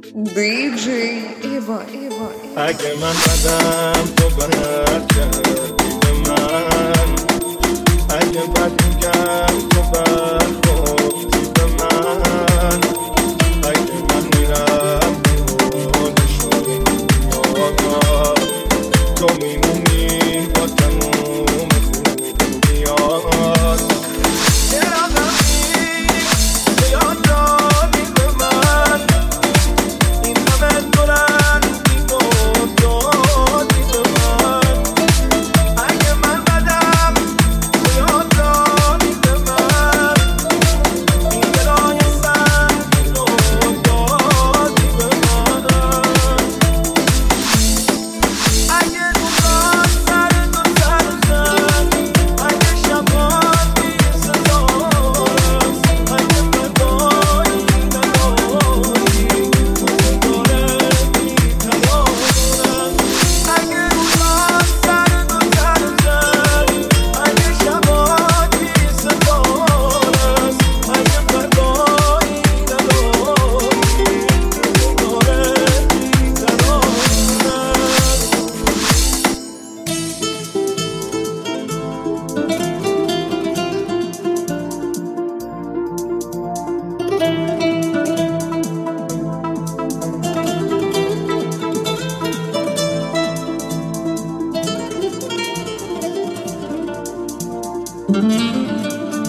DJ Eva اگه من بدم تو بد کردی به من، اگه بد میگم تو بد گفتی به من، اگه من میرم بیرون شدی تو میمونی با تموم خوبیات.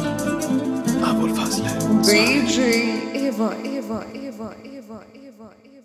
DJ Eva